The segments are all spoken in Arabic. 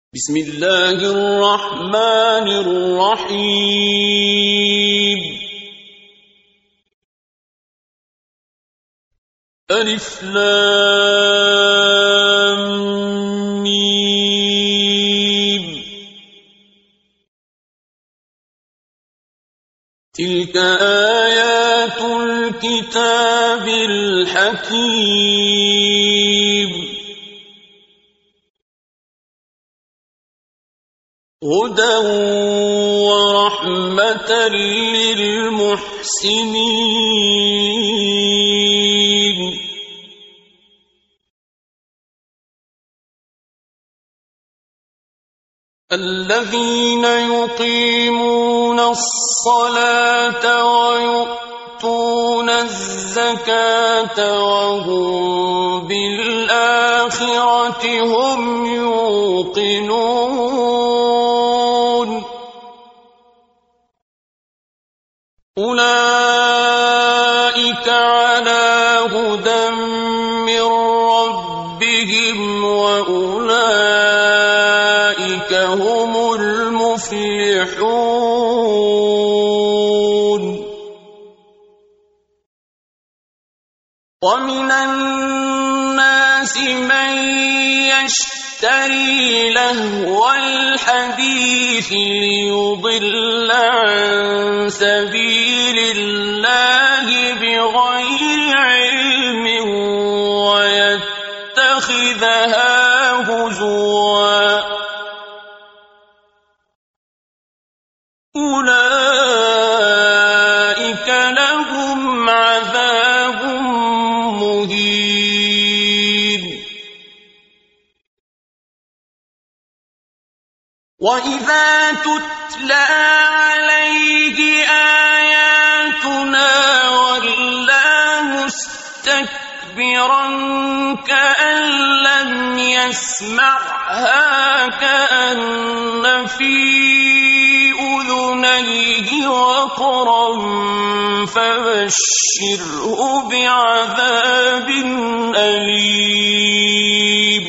بسم الله الرحمن الرحيم ألف لام ميم تلك آيات الكتاب الحكيم هدى ورحمة للمحسنين الذين يقيمون الصلاة ويؤتون الزكاة وهم بالآخرة هم يوقنون أولئك على هدى من ربهم وأولئك هم المفلحون ومن الناس من يشتري لهو الحديث ليضل عن سبيل الله بغير علم ويتخذها هزوا أولئك لهم عذاب مهين وإذا تتلى عليه آياتنا ولى مستكبرا كأن لم يسمعها كأن في أذنيه وقرا فبشره بعذاب أليم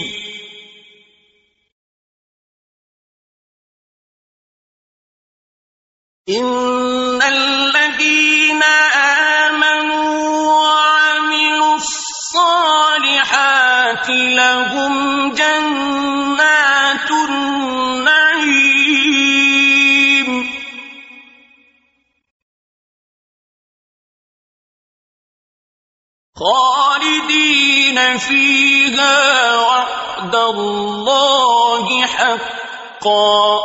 إن الذين آمنوا وعملوا الصالحات لهم جنات النعيم خالدين فيها وعد الله حقا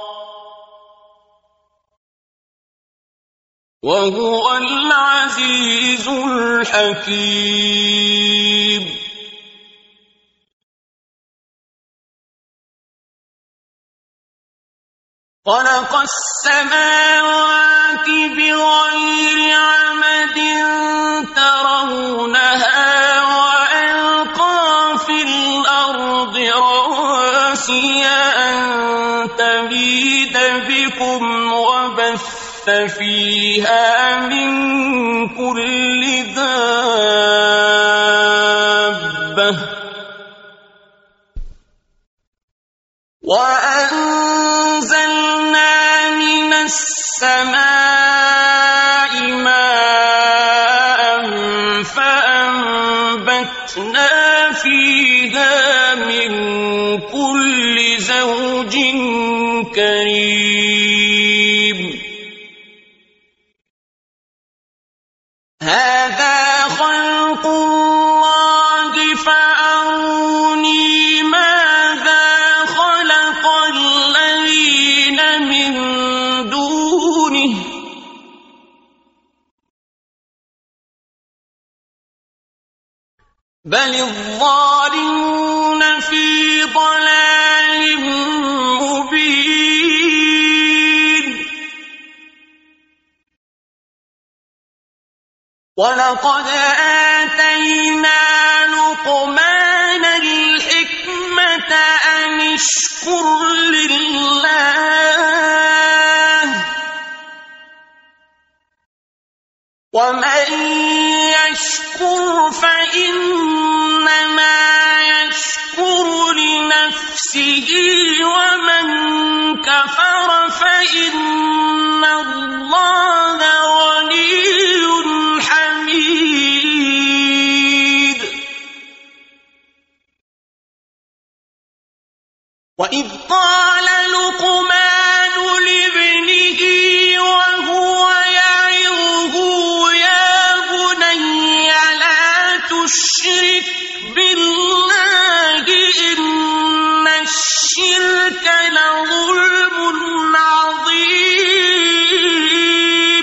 وهو العزيز الحكيم خلق السماوات بغير عمد ترونها وألقى في الأرض رواسي أن تميد بكم وبث فيها من كل دابة وأنزلنا من السماء ماء فأنبتنا فيها من كل زوج كريم هذا خلق الله فأروني ماذا خلق الذين من دونه بل الظالمون في ضلال مبين ولقد آتينا لقمان الحكمة أن اشكر لله ومن يشكر فإنما يشكر لنفسه ومن إن الله غني حميد. وإذ قال لقمان لابنه وهو يعظه يا بني لا تشرك بالله إن الشرك لظلم عظيم.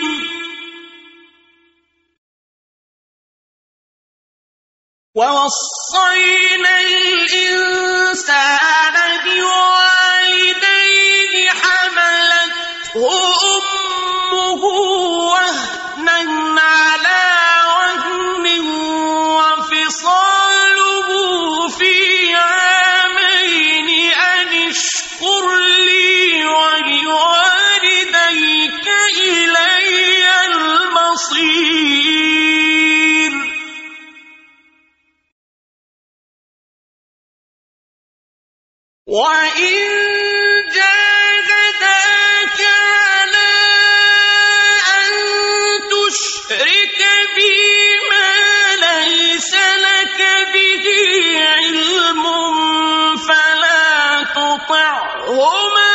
ووصينا الإنسان بوالديه حملته أمه وهنا على وهن وفصاله في عامين أن اشكر لي ولوالديك إلي المصير. وإن جاهداك على أن تشرك بي ما ليس لك به علم فلا تطعهما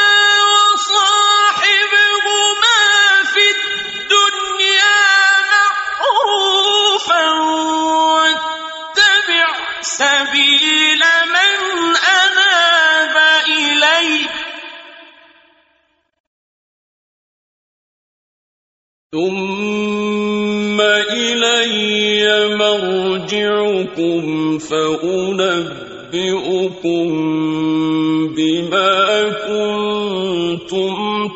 وصاحبهما في الدنيا معروفا واتبع سبيل من أناب إلي ثم إلي مرجعكم فأنبئكم بما كنتم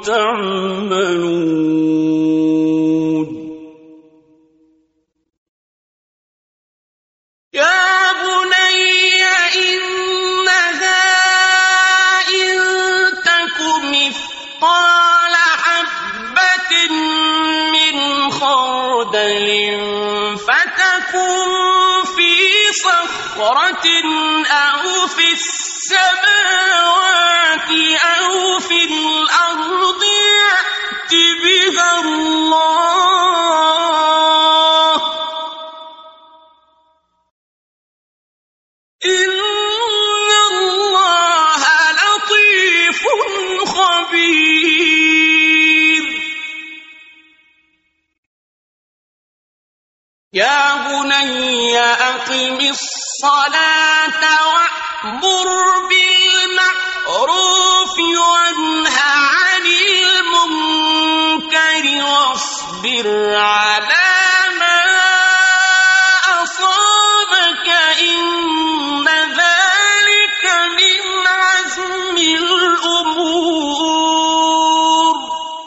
تعملون. يا بني إنها إن تك مثقال حبة من خردل فتكن في صخرة أو في السماوات أو في الأرض يأت بها الله إن الله لطيف خبير. يا بني أقم الصلاة وأمر بالمعروف وانه عن المنكر واصبر على ما أصابك إن ذلك من عزم الأمور.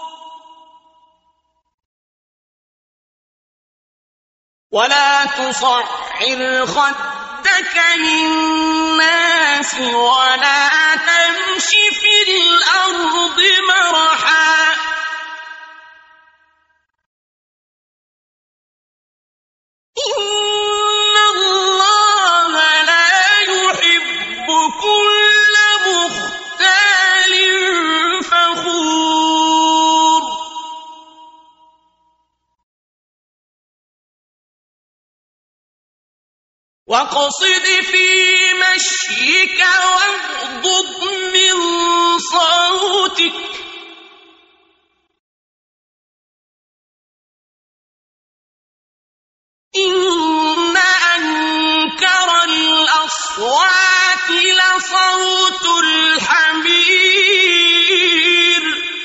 ولا تصعر خدك للناس ولا تمش في الأرض مرحا إن الله لا يحب كل مختال فخور. واقصد في مشيك واغضض من صوتك إن أنكر الأصوات لصوت الحمير.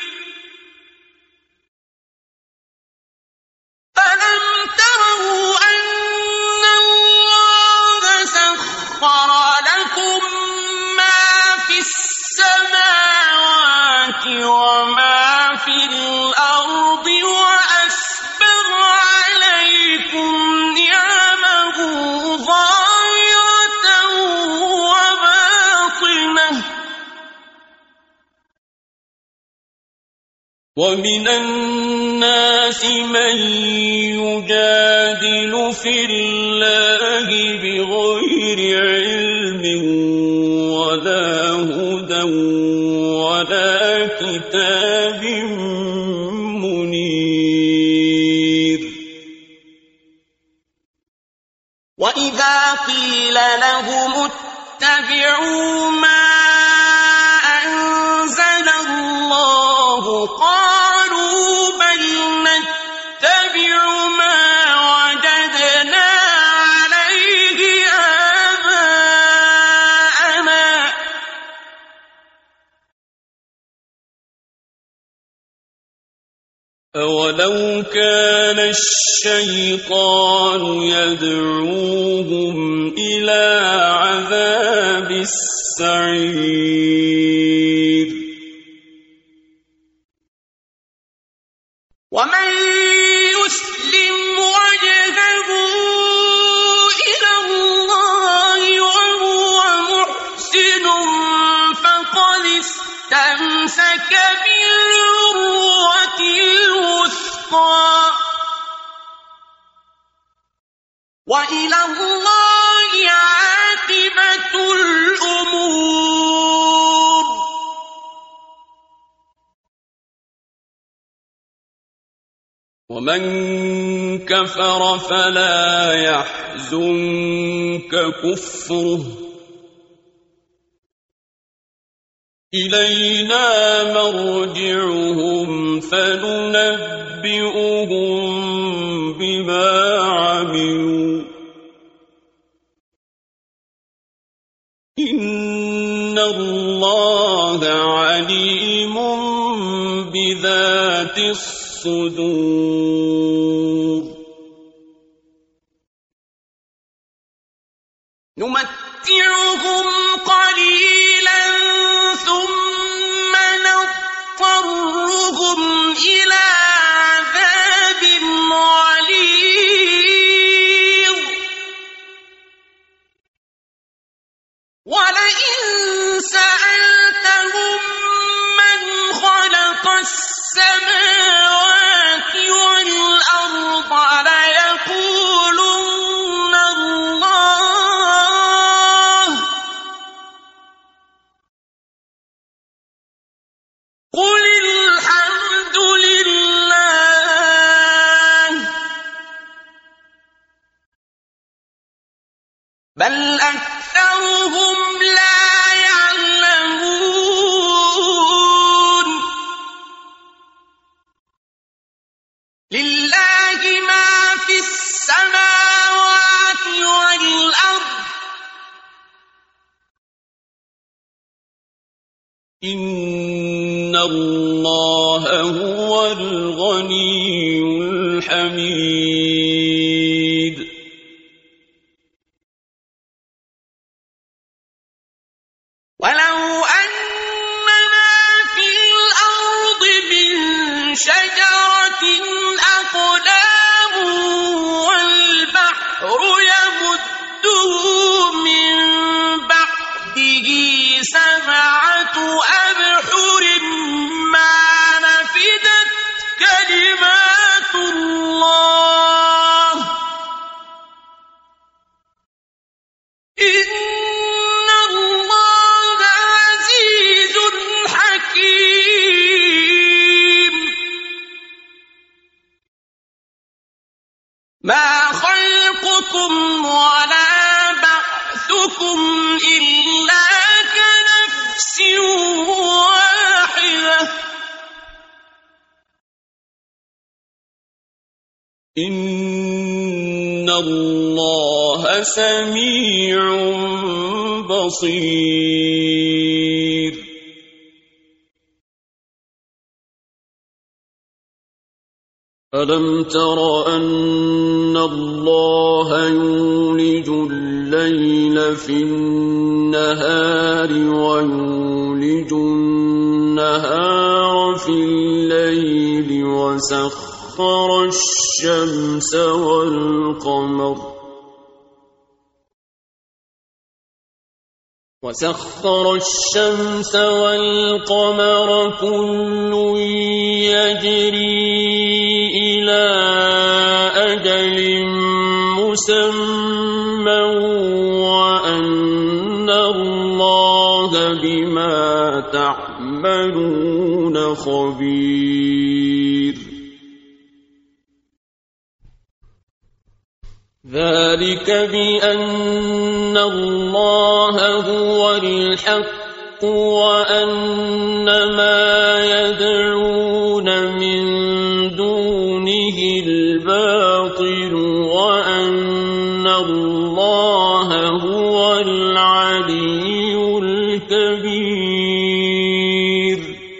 ألم تروا أن الله سخر لكم ما في السماوات وما في الأرض وأسبغ عليكم نعمه ظاهرة وباطنة ومن الناس من يجادل في الله بغير علم ولا هدى ولا كتاب منير وإذا قيل لهم اتبعوا ما أنزل الله قالوا بل نتبع ما وجدنا عليه آباءنا أولو كان الشيطان يدعوهم إلى عذاب السعير ومن يسلم وجهه إلى الله وهو محسن فقد استمسك بالعروة الوثقى وإلى الله عاقبة الأمور ومن كفر فلا يحزنك كفره إلينا مرجعهم فننبئهم بما عملوا إن الله عليم بذات الصدور نمتعهم قليلا ثم نضطرهم إلى عذاب غليظ ولئن سألتهم من خلق السماوات والأرض ليقولن الله قل الحمد لله بل أكثرهم لا يعلمون لله ما في السماوات والأرض إن الله هو الغني الحميد ولو أن ما في الأرض من شجرة أقلام والبحر يمده من بعده سبعة أبحر ما نفدت كلمات الله إن الله عزيز حكيم ما خلقكم ولا بعثكم إلا كنفس واحدة إن الله سميع بصير ألم تر أن الله يولج الليل في النهار ويولج النهار في الليل وسخر الشمس والقمر كل يجري إلى أجل مسمى وأن الله بما تعملون خبير ذلك بأن الله هو الحق وأن ما يدعون من دونه الباطل وأن الله هو العلي الكبير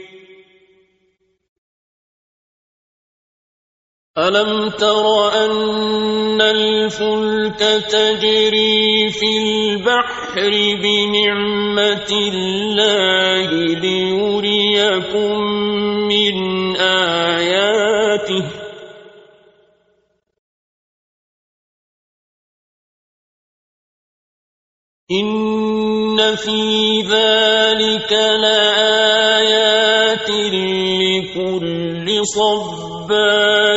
ألم تر أن الفلك تجري في البحر بنعمة الله ليريكم من آياته إن في ذلك لآيات لكل صبار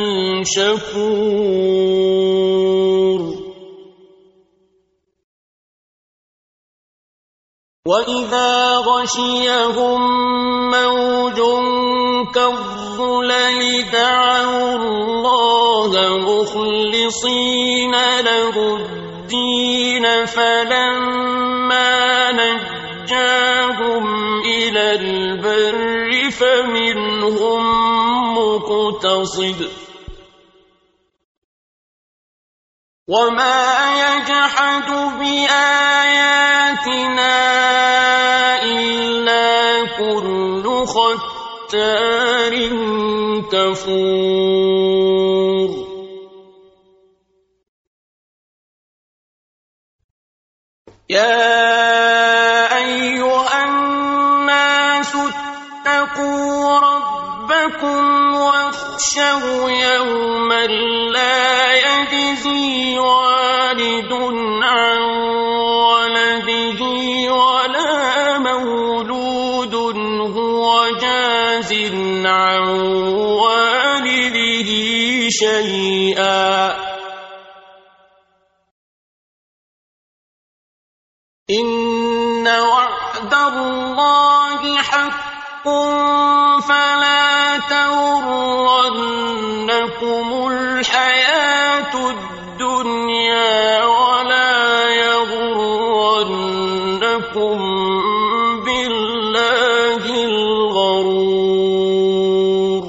شكور وإذا غشيهم موج كالظلل دعوا الله مخلصين له الدين فلما نجاهم إلى البر فمنهم مقتصد وما يجحد بآياتنا إلا كل ختار كفور يا أيها الناس اتقوا ربكم واخشوا يوما لا يجزي والد عن ولده ولا مولود هو جاز عن والده شيئا إن وعد الله حق فلا تغرنكم الحياة الدنيا ولا يغرنكم بالله الغرور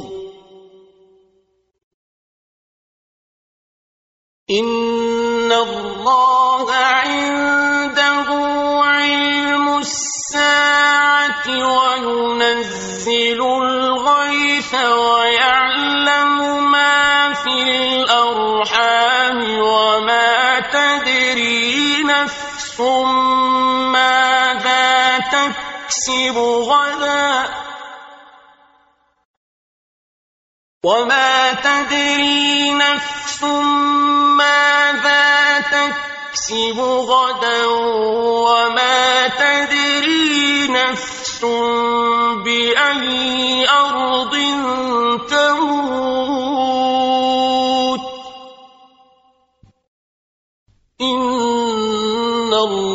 إن الله عنده علم الساعة وينزل الغيث ويعلم ما في الأرحام وما تدري نفس ماذا تكسب غدا وما تدري نفس ماذا تكسب غدا وما تدري نفس بأي أرض تموت إن الله